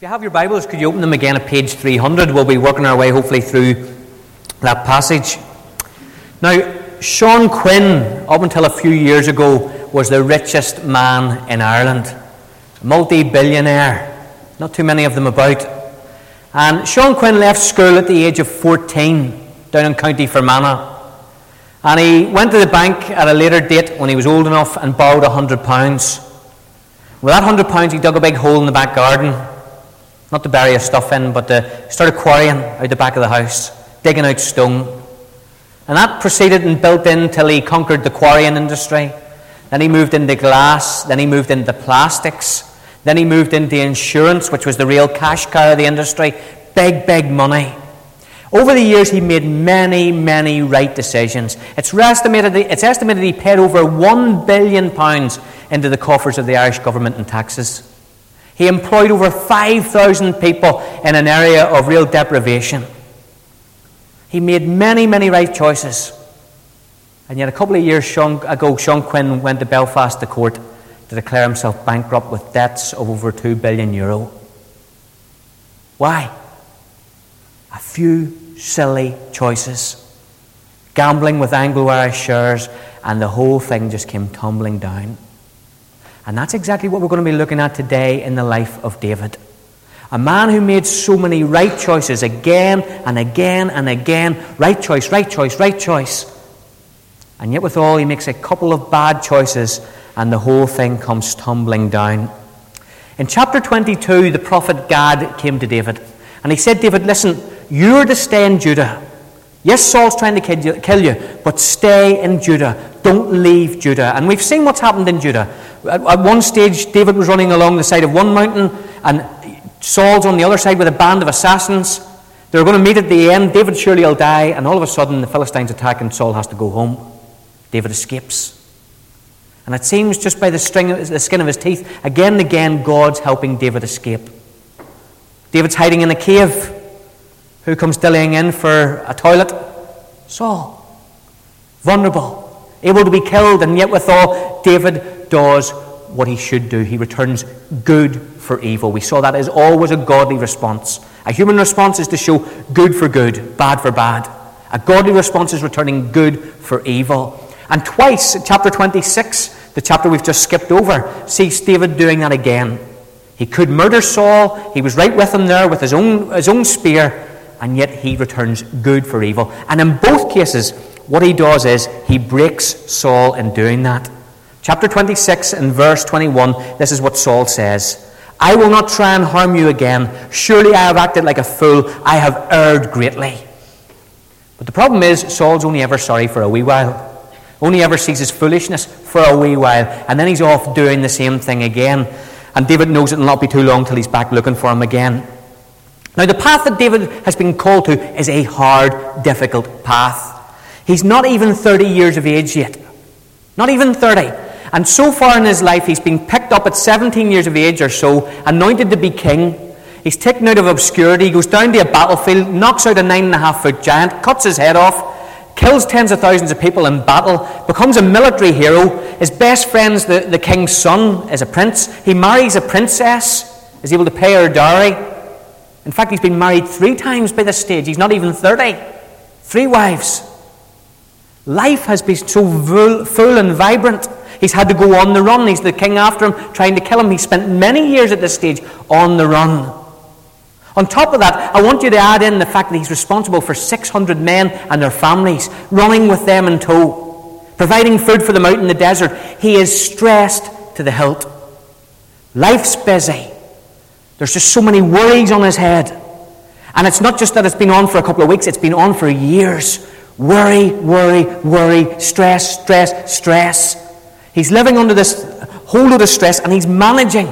you have your Bibles, could you open them again at page 300? We'll be working our way hopefully through that passage. Now, Sean Quinn, up until a few years ago, was the richest man in Ireland. A multi-billionaire. Not too many of them about. And Sean Quinn left school at the age of 14 down in County Fermanagh. And he went to the bank at a later date when he was old enough and borrowed £100. With that £100, he dug a big hole in the back garden. Not to bury his stuff in, but to start quarrying out the back of the house, digging out stone. And that proceeded and built in till he conquered the quarrying industry. Then he moved into glass. Then he moved into plastics. Then he moved into insurance, which was the real cash cow of the industry. Big, big money. Over the years, he made many, many right decisions. It's estimated he paid over £1 billion into the coffers of the Irish government in taxes. He employed over 5,000 people in an area of real deprivation. He made many, many right choices. And yet a couple of years ago, Sean Quinn went to Belfast to court to declare himself bankrupt with debts of over €2 billion. Why? A few silly choices. Gambling with Anglo-Irish shares, and the whole thing just came tumbling down. And that's exactly what we're going to be looking at today in the life of David. A man who made so many right choices again and again and again. Right choice, right choice, right choice. And yet withal, he makes a couple of bad choices and the whole thing comes tumbling down. In chapter 22, the prophet Gad came to David. And he said, David, listen, you're to stay in Judah. Yes, Saul's trying to kill you, but stay in Judah. Don't leave Judah. And we've seen what's happened in Judah. At one stage, David was running along the side of one mountain, and Saul's on the other side with a band of assassins. They're going to meet at the end. David surely will die, and all of a sudden the Philistines attack and Saul has to go home. David escapes. And it seems just by the skin of his teeth, again and again, God's helping David escape. David's hiding in a cave. Who comes dillying in for a toilet? Saul. Vulnerable. Able to be killed, and yet withal, David does what he should do. He returns good for evil. We saw that as always a godly response. A human response is to show good for good, bad for bad. A godly response is returning good for evil. And twice, chapter 26, the chapter we've just skipped over, sees David doing that again. He could murder Saul. He was right with him there with his own spear, and yet he returns good for evil. And in both cases, what he does is he breaks Saul in doing that. Chapter 26 and verse 21, this is what Saul says. I will not try and harm you again. Surely I have acted like a fool. I have erred greatly. But the problem is, Saul's only ever sorry for a wee while. Only ever sees his foolishness for a wee while. And then he's off doing the same thing again. And David knows it will not be too long till he's back looking for him again. Now, the path that David has been called to is a hard, difficult path. He's not even 30 years of age yet. Not even 30. And so far in his life, he's been picked up at 17 years of age or so, anointed to be king. He's taken out of obscurity, goes down to a battlefield, knocks out a 9.5-foot giant, cuts his head off, kills tens of thousands of people in battle, becomes a military hero. His best friend's the king's son, is a prince. He marries a princess, is able to pay her dowry. In fact, he's been married 3 times by this stage. He's not even 30. 3 wives. Life has been so full and vibrant. He's had to go on the run. He's the king after him, trying to kill him. He spent many years at this stage on the run. On top of that, I want you to add in the fact that he's responsible for 600 men and their families, running with them in tow, providing food for them out in the desert. He is stressed to the hilt. Life's busy. There's just so many worries on his head. And it's not just that it's been on for a couple of weeks, it's been on for years. Worry, worry, worry, stress, stress, stress. He's living under this whole load of stress and he's managing.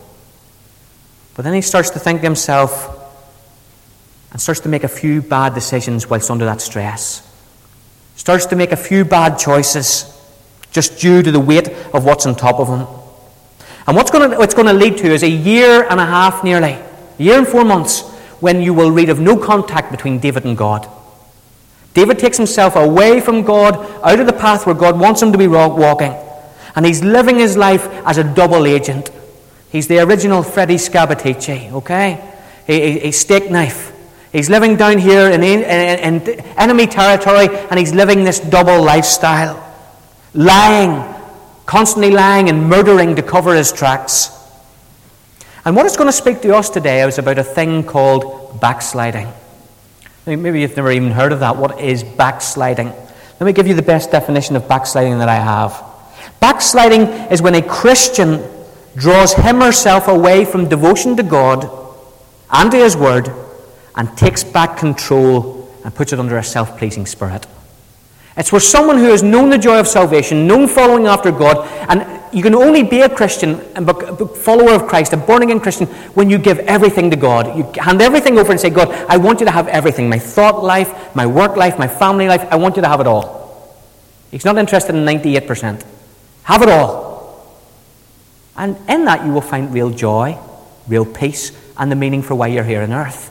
But then he starts to think to himself and starts to make a few bad decisions whilst under that stress. Starts to make a few bad choices just due to the weight of what's on top of him. And what's going to lead to is a year and a half nearly, a year and 4 months, when you will read of no contact between David and God. David takes himself away from God, out of the path where God wants him to be walking. And he's living his life as a double agent. He's the original Freddie Scabatici, okay? A steak knife. He's living down here in enemy territory, and he's living this double lifestyle. Lying, constantly lying and murdering to cover his tracks. And what it's going to speak to us today is about a thing called backsliding. Maybe you've never even heard of that. What is backsliding? Let me give you the best definition of backsliding that I have. Backsliding is when a Christian draws him or herself away from devotion to God and to His Word and takes back control and puts it under a self-pleasing spirit. It's where someone who has known the joy of salvation, known following after God, and you can only be a Christian, a follower of Christ, a born-again Christian, when you give everything to God. You hand everything over and say, God, I want you to have everything. My thought life, my work life, my family life, I want you to have it all. He's not interested in 98%. Have it all. And in that you will find real joy, real peace, and the meaning for why you're here on earth.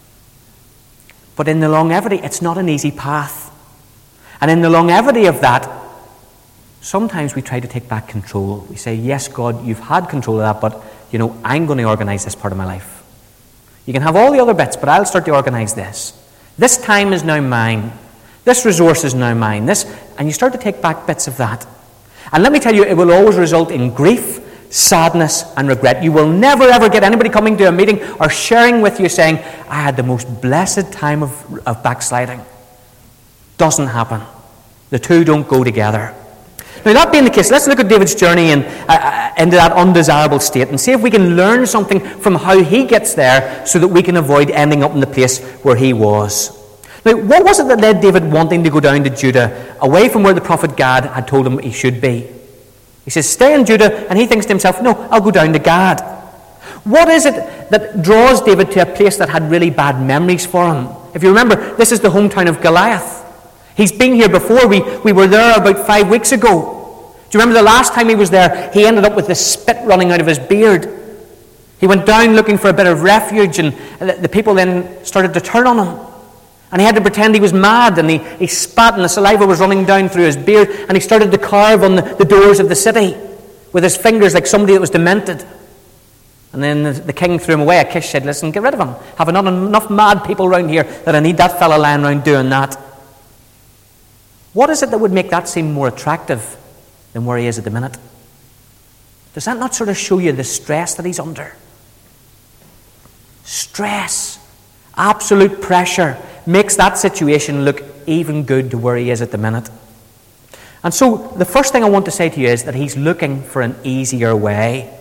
But in the longevity, it's not an easy path. And in the longevity of that, sometimes we try to take back control. We say, yes, God, you've had control of that, but, I'm going to organize this part of my life. You can have all the other bits, but I'll start to organize this. This time is now mine. This resource is now mine. And you start to take back bits of that. And let me tell you, it will always result in grief, sadness, and regret. You will never, ever get anybody coming to a meeting or sharing with you saying, I had the most blessed time of backsliding. Doesn't happen. The two don't go together. Now, that being the case, let's look at David's journey into that undesirable state and see if we can learn something from how he gets there so that we can avoid ending up in the place where he was. Now, what was it that led David wanting to go down to Judah, away from where the prophet Gad had told him he should be? He says, stay in Judah, and he thinks to himself, no, I'll go down to Gad. What is it that draws David to a place that had really bad memories for him? If you remember, this is the hometown of Goliath. He's been here before. We were there about 5 weeks ago. Do you remember the last time he was there, he ended up with the spit running out of his beard. He went down looking for a bit of refuge, and the people then started to turn on him. And he had to pretend he was mad, and he spat, and the saliva was running down through his beard, and he started to carve on the doors of the city with his fingers like somebody that was demented. And then the king threw him away. Achish said, listen, get rid of him. Have not enough mad people around here that I need that fella lying around doing that. What is it that would make that seem more attractive than where he is at the minute? Does that not sort of show you the stress that he's under? Stress, absolute pressure, makes that situation look even good to where he is at the minute. And so the first thing I want to say to you is that he's looking for an easier way.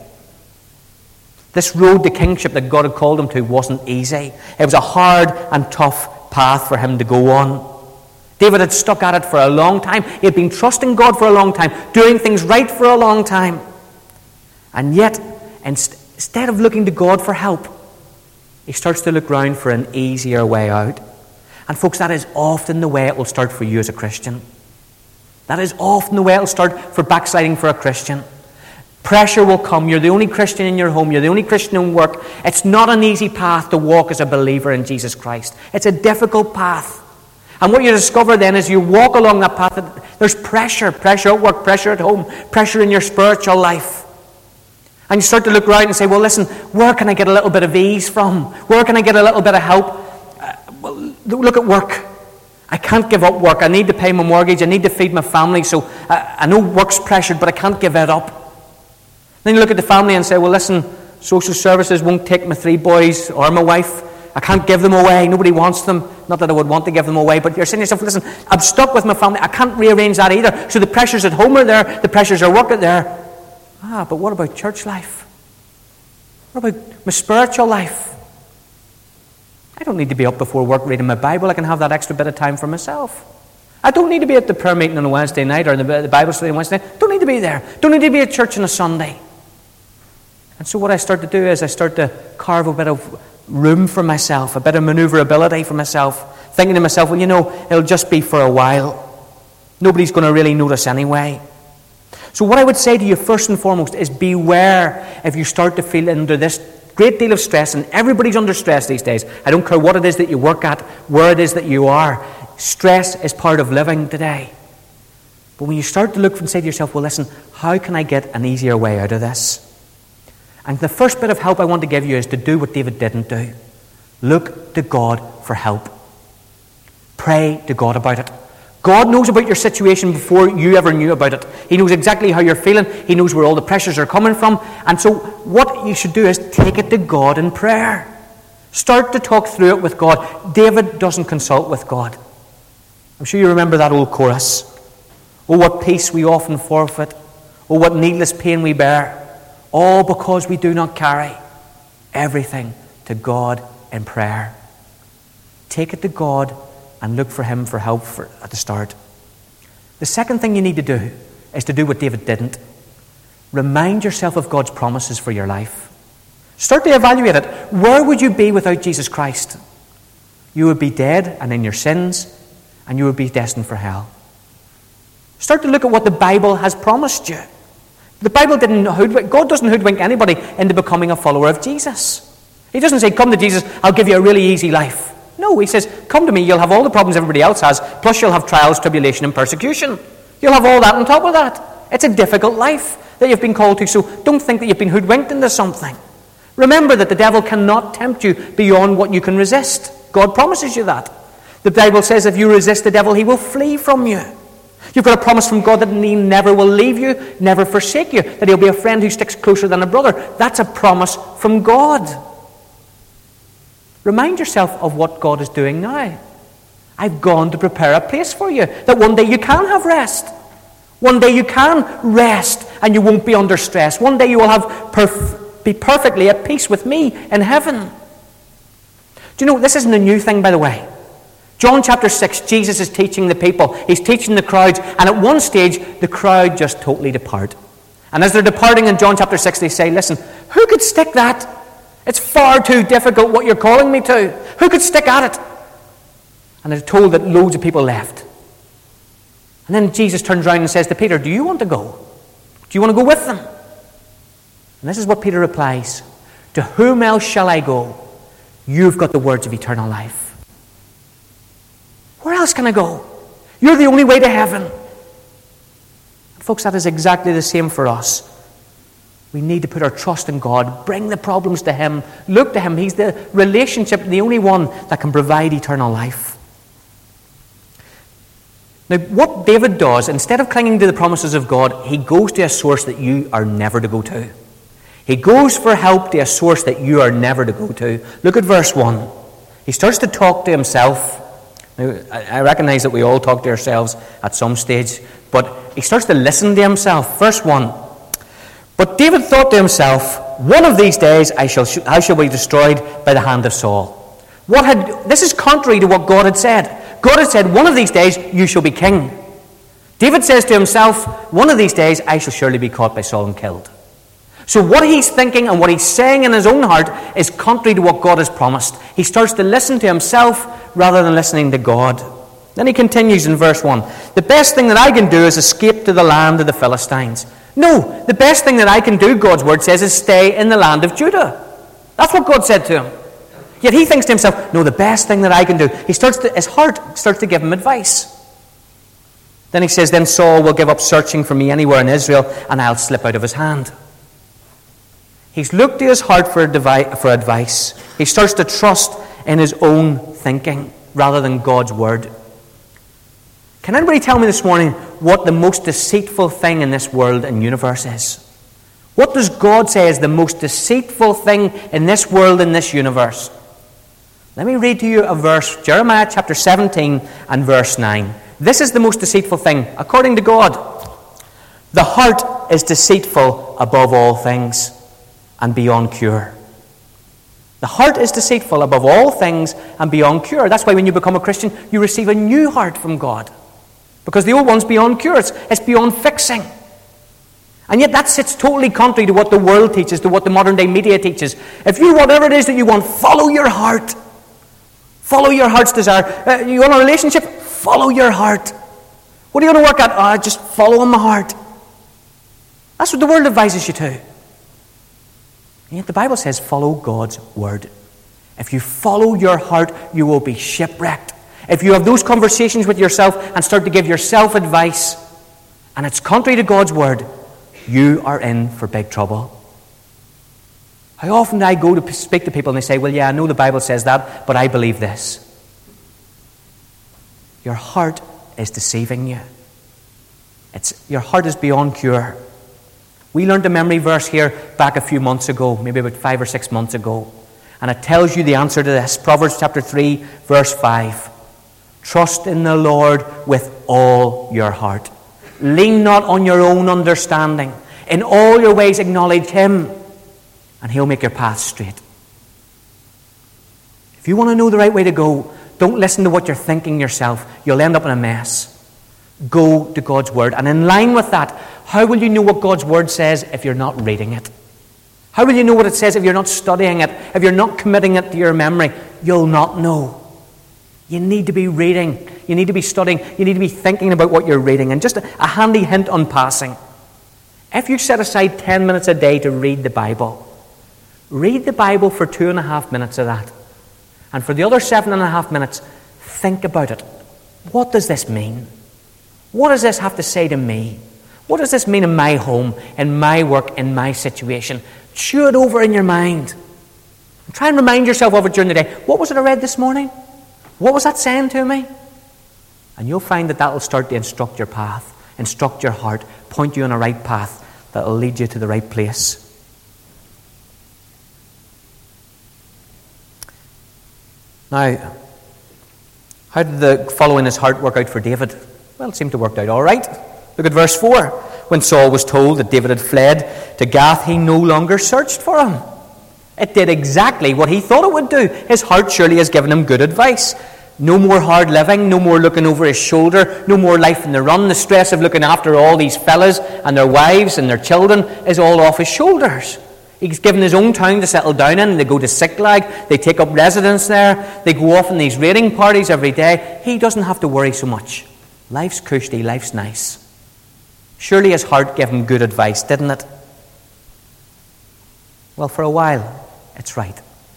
This road to kingship that God had called him to wasn't easy. It was a hard and tough path for him to go on. David had stuck at it for a long time. He had been trusting God for a long time, doing things right for a long time. And yet, instead of looking to God for help, he starts to look round for an easier way out. And folks, that is often the way it will start for you as a Christian. That is often the way it will start for backsliding for a Christian. Pressure will come. You're the only Christian in your home. You're the only Christian in work. It's not an easy path to walk as a believer in Jesus Christ. It's a difficult path. And what you discover then is you walk along that path, there's pressure at work, pressure at home, pressure in your spiritual life. And you start to look around and say, well, listen, where can I get a little bit of ease from? Where can I get a little bit of help? Well, look at work. I can't give up work. I need to pay my mortgage. I need to feed my family. So I know work's pressured, but I can't give it up. Then you look at the family and say, well, listen, social services won't take my 3 boys or my wife. I can't give them away. Nobody wants them. Not that I would want to give them away, but you're saying to yourself, listen, I'm stuck with my family. I can't rearrange that either. So the pressures at home are there. The pressures at work are there. But what about church life? What about my spiritual life? I don't need to be up before work reading my Bible. I can have that extra bit of time for myself. I don't need to be at the prayer meeting on a Wednesday night or the Bible study on Wednesday night. Don't need to be there. Don't need to be at church on a Sunday. And so what I start to do is I start to carve a bit of room for myself, a bit of maneuverability for myself, thinking to myself, well, it'll just be for a while. Nobody's going to really notice anyway. So what I would say to you first and foremost is beware if you start to feel under this great deal of stress, and everybody's under stress these days. I don't care what it is that you work at, where it is that you are. Stress is part of living today. But when you start to look and say to yourself, well, listen, how can I get an easier way out of this? And the first bit of help I want to give you is to do what David didn't do. Look to God for help. Pray to God about it. God knows about your situation before you ever knew about it. He knows exactly how you're feeling. He knows where all the pressures are coming from. And so what you should do is take it to God in prayer. Start to talk through it with God. David doesn't consult with God. I'm sure you remember that old chorus. Oh, what peace we often forfeit. Oh, what needless pain we bear. All because we do not carry everything to God in prayer. Take it to God and look for Him for help at the start. The second thing you need to do is to do what David didn't. Remind yourself of God's promises for your life. Start to evaluate it. Where would you be without Jesus Christ? You would be dead and in your sins, and you would be destined for hell. Start to look at what the Bible has promised you. The Bible didn't hoodwink. God doesn't hoodwink anybody into becoming a follower of Jesus. He doesn't say, come to Jesus, I'll give you a really easy life. No, He says, come to me, you'll have all the problems everybody else has, plus you'll have trials, tribulation, and persecution. You'll have all that on top of that. It's a difficult life that you've been called to, so don't think that you've been hoodwinked into something. Remember that the devil cannot tempt you beyond what you can resist. God promises you that. The Bible says if you resist the devil, he will flee from you. You've got a promise from God that He never will leave you, never forsake you, that He'll be a friend who sticks closer than a brother. That's a promise from God. Remind yourself of what God is doing now. I've gone to prepare a place for you, that one day you can have rest. One day you can rest and you won't be under stress. One day you will be perfectly at peace with me in heaven. Do you know, this isn't a new thing, by the way. John chapter 6, Jesus is teaching the people. He's teaching the crowds, and at one stage, the crowd just totally depart. And as they're departing in John chapter 6, they say, listen, who could stick that? It's far too difficult what you're calling me to. Who could stick at it? And they're told that loads of people left. And then Jesus turns around and says to Peter, do you want to go? Do you want to go with them? And this is what Peter replies. To whom else shall I go? You've got the words of eternal life. Where else can I go? You're the only way to heaven. And folks, that is exactly the same for us. We need to put our trust in God, bring the problems to Him, look to Him. He's the relationship, the only one that can provide eternal life. Now, what David does, instead of clinging to the promises of God, he goes to a source that you are never to go to. He goes for help to a source that you are never to go to. Look at verse 1. He starts to talk to himself. Now, I recognize that we all talk to ourselves at some stage, but he starts to listen to himself. Verse 1. But David thought to himself, one of these days I shall be destroyed by the hand of Saul. This is contrary to what God had said. God had said, one of these days you shall be king. David says to himself, one of these days I shall surely be caught by Saul and killed. So what he's thinking and what he's saying in his own heart is contrary to what God has promised. He starts to listen to himself rather than listening to God. Then he continues in verse 1. The best thing that I can do is escape to the land of the Philistines. No, the best thing that I can do, God's word says, is stay in the land of Judah. That's what God said to him. Yet he thinks to himself, no, the best thing that I can do. His heart starts to give him advice. Then he says, then Saul will give up searching for me anywhere in Israel, and I'll slip out of his hand. He's looked to his heart for advice. He starts to trust in his own thinking rather than God's word. Can anybody tell me this morning what the most deceitful thing in this world and universe is? What does God say is the most deceitful thing in this world and this universe? Let me read to you a verse, Jeremiah chapter 17 and verse 9. This is the most deceitful thing, according to God. The heart is deceitful above all things and beyond cure. The heart is deceitful above all things and beyond cure. That's why when you become a Christian, you receive a new heart from God. Because the old one's beyond cure. It's beyond fixing. And yet that sits totally contrary to what the world teaches, to what the modern day media teaches. If you, whatever it is that you want, follow your heart. Follow your heart's desire. You want a relationship? Follow your heart. What are you going to work at? Just follow my heart. That's what the world advises you to. And yet the Bible says follow God's word. If you follow your heart, you will be shipwrecked. If you have those conversations with yourself and start to give yourself advice, and it's contrary to God's word, you are in for big trouble. How often do I go to speak to people and they say, well, yeah, I know the Bible says that, but I believe this. Your heart is deceiving you. Your heart is beyond cure. We learned a memory verse here back a few months ago, maybe about 5 or 6 months ago. And it tells you the answer to this. Proverbs chapter 3, verse 5. Trust in the Lord with all your heart. Lean not on your own understanding. In all your ways acknowledge Him, and He'll make your path straight. If you want to know the right way to go, don't listen to what you're thinking yourself. You'll end up in a mess. Go to God's Word. And in line with that, how will you know what God's Word says if you're not reading it? How will you know what it says if you're not studying it? If you're not committing it to your memory? You'll not know. You need to be reading. You need to be studying. You need to be thinking about what you're reading. And just a handy hint on passing. If you set aside 10 minutes a day to read the Bible for 2.5 minutes of that. And for the other 7.5 minutes, think about it. What does this mean? What does this have to say to me? What does this mean in my home, in my work, in my situation? Chew it over in your mind. And try and remind yourself of it during the day. What was it I read this morning? What was that saying to me? And you'll find that will start to instruct your path, instruct your heart, point you on a right path that will lead you to the right place. Now, how did the following his heart work out for David? Well, it seemed to work out all right. Look at verse 4. When Saul was told that David had fled to Gath, he no longer searched for him. It did exactly what he thought it would do. His heart surely has given him good advice. No more hard living, no more looking over his shoulder, no more life in the run. The stress of looking after all these fellas and their wives and their children is all off his shoulders. He's given his own town to settle down in. They go to Ziklag. They take up residence there. They go off on these raiding parties every day. He doesn't have to worry so much. Life's cushy, life's nice. Surely his heart gave him good advice, didn't it? Well, for a while, it's right.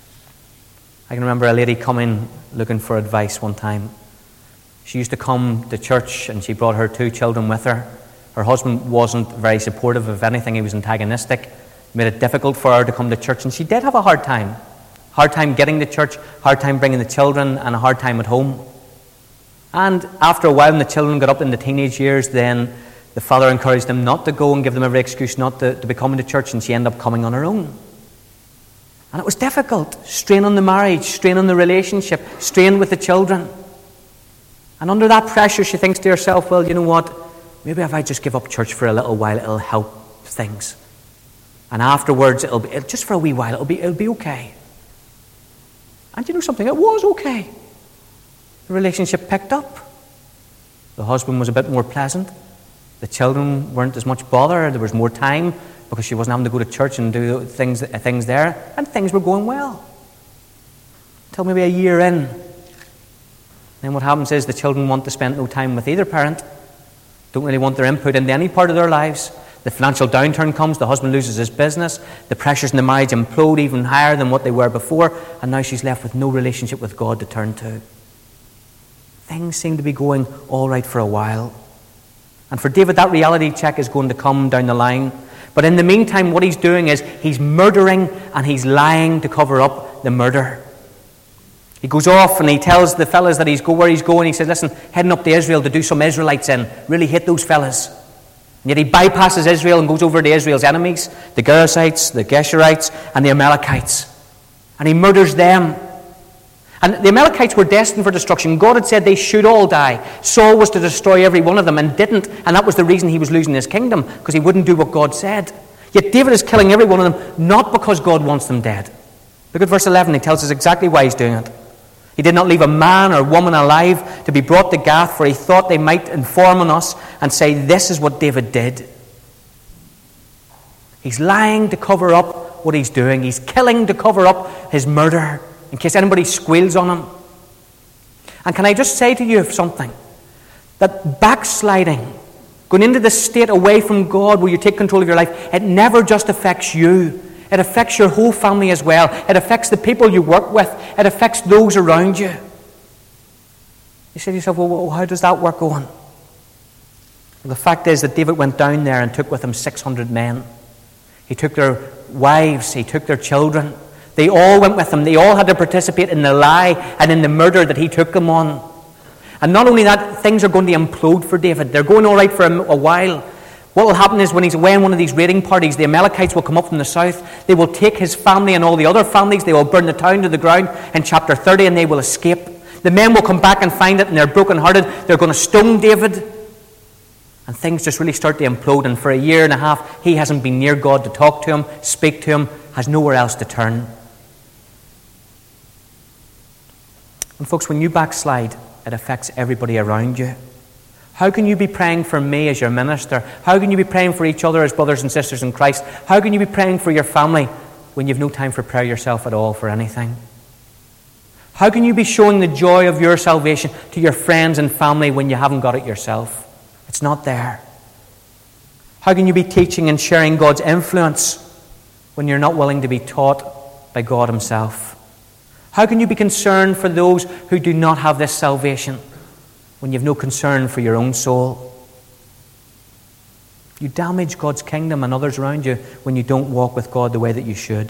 I can remember a lady coming looking for advice one time. She used to come to church and she brought her 2 children with her. Her husband wasn't very supportive of anything. He was antagonistic. Made it difficult for her to come to church, and she did have a hard time. Hard time getting to church, hard time bringing the children, and a hard time at home. And after a while, when the children got up in the teenage years, then the father encouraged them not to go and give them every excuse not to be coming to church, and she ended up coming on her own. And it was difficult. Strain on the marriage, strain on the relationship, strain with the children. And under that pressure, she thinks to herself, well, you know what? Maybe if I just give up church for a little while, it'll help things. And afterwards, it'll just for a wee while, it'll be okay. And you know something? It was okay. The relationship picked up. The husband was a bit more pleasant. The children weren't as much bother. There was more time because she wasn't having to go to church and do things there. And things were going well. Until maybe a year in. Then what happens is the children want to spend no time with either parent. Don't really want their input into any part of their lives. The financial downturn comes, the husband loses his business, the pressures in the marriage implode even higher than what they were before, and now she's left with no relationship with God to turn to. Things seem to be going all right for a while. And for David, that reality check is going to come down the line. But in the meantime, what he's doing is he's murdering and he's lying to cover up the murder. He goes off and he tells the fellas that where he's going. He says, listen, heading up to Israel to do some Israelites in. Really hate those fellas. And yet he bypasses Israel and goes over to Israel's enemies, the Gerasites, the Geshurites, and the Amalekites. And he murders them. And the Amalekites were destined for destruction. God had said they should all die. Saul was to destroy every one of them and didn't. And that was the reason he was losing his kingdom, because he wouldn't do what God said. Yet David is killing every one of them, not because God wants them dead. Look at verse 11. He tells us exactly why he's doing it. He did not leave a man or woman alive to be brought to Gath, for he thought they might inform on us and say, this is what David did. He's lying to cover up what he's doing. He's killing to cover up his murder, in case anybody squeals on him. And can I just say to you something? That backsliding, going into the state away from God where you take control of your life, it never just affects you. It affects your whole family as well. It affects the people you work with. It affects those around you. You say to yourself, well, how does that work on? Well, the fact is that David went down there and took with him 600 men. He took their wives. He took their children. They all went with him. They all had to participate in the lie and in the murder that he took them on. And not only that, things are going to implode for David. They're going all right for a while. What will happen is when he's away on one of these raiding parties, the Amalekites will come up from the south. They will take his family and all the other families. They will burn the town to the ground in chapter 30, and they will escape. The men will come back and find it, and they're brokenhearted. They're going to stone David. And things just really start to implode. And for a year and a half, he hasn't been near God to talk to him, speak to him, has nowhere else to turn. And folks, when you backslide, it affects everybody around you. How can you be praying for me as your minister? How can you be praying for each other as brothers and sisters in Christ? How can you be praying for your family when you've no time for prayer yourself at all for anything? How can you be showing the joy of your salvation to your friends and family when you haven't got it yourself? It's not there. How can you be teaching and sharing God's influence when you're not willing to be taught by God himself? How can you be concerned for those who do not have this salvation when you have no concern for your own soul? You damage God's kingdom and others around you when you don't walk with God the way that you should.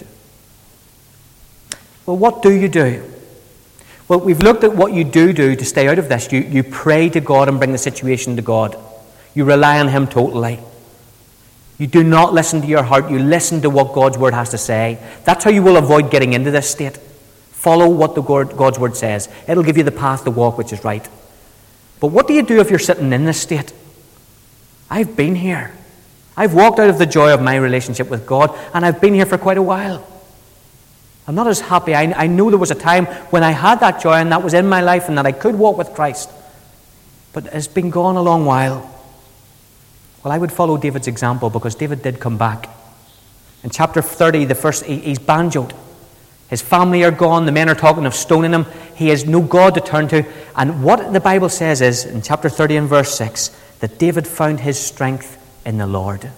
Well, what do you do? Well, we've looked at what you do to stay out of this. You pray to God and bring the situation to God. You rely on him totally. You do not listen to your heart. You listen to what God's word has to say. That's how you will avoid getting into this state. Follow what God's word says. It'll give you the path to walk which is right. But what do you do if you're sitting in this state? I've been here. I've walked out of the joy of my relationship with God, and I've been here for quite a while. I'm not as happy. I know there was a time when I had that joy and that was in my life and that I could walk with Christ. But it's been gone a long while. Well, I would follow David's example because David did come back. In chapter 30, he's banjoed. His family are gone. The men are talking of stoning him. He has no God to turn to. And what the Bible says is, in chapter 30 and verse 6, that David found his strength in the Lord.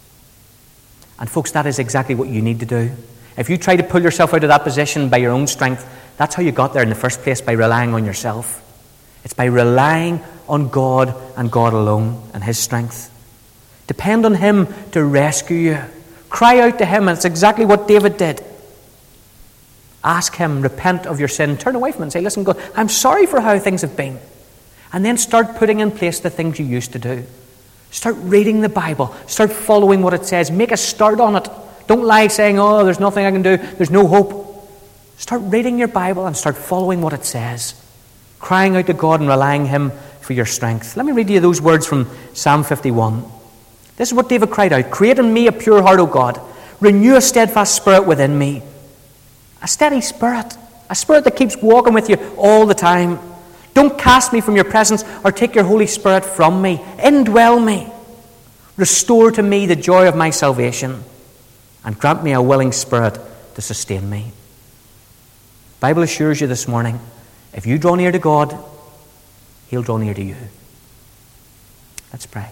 And folks, that is exactly what you need to do. If you try to pull yourself out of that position by your own strength, that's how you got there in the first place, by relying on yourself. It's by relying on God and God alone and his strength. Depend on him to rescue you. Cry out to him, and it's exactly what David did. Ask him, repent of your sin, turn away from it and say, listen, God, I'm sorry for how things have been. And then start putting in place the things you used to do. Start reading the Bible. Start following what it says. Make a start on it. Don't lie saying, oh, there's nothing I can do. There's no hope. Start reading your Bible and start following what it says. Crying out to God and relying on him for your strength. Let me read you those words from Psalm 51. This is what David cried out. Create in me a pure heart, O God. Renew a steadfast spirit within me. A steady spirit. A spirit that keeps walking with you all the time. Don't cast me from your presence or take your Holy Spirit from me. Indwell me. Restore to me the joy of my salvation. And grant me a willing spirit to sustain me. The Bible assures you this morning, if you draw near to God, he'll draw near to you. Let's pray.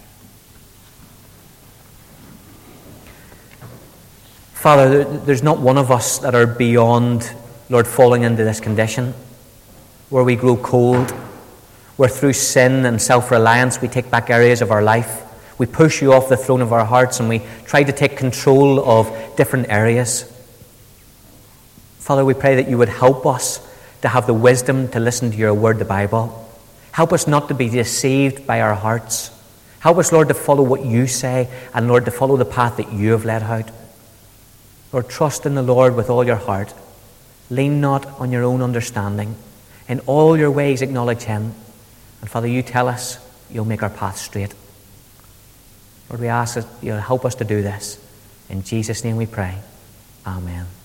Father, there's not one of us that are beyond, Lord, falling into this condition where we grow cold, where through sin and self-reliance we take back areas of our life. We push you off the throne of our hearts and we try to take control of different areas. Father, we pray that you would help us to have the wisdom to listen to your word, the Bible. Help us not to be deceived by our hearts. Help us, Lord, to follow what you say and, Lord, to follow the path that you have led out. Lord, trust in the Lord with all your heart. Lean not on your own understanding. In all your ways acknowledge him. And Father, you tell us you'll make our path straight. Lord, we ask that you'll help us to do this. In Jesus' name we pray. Amen.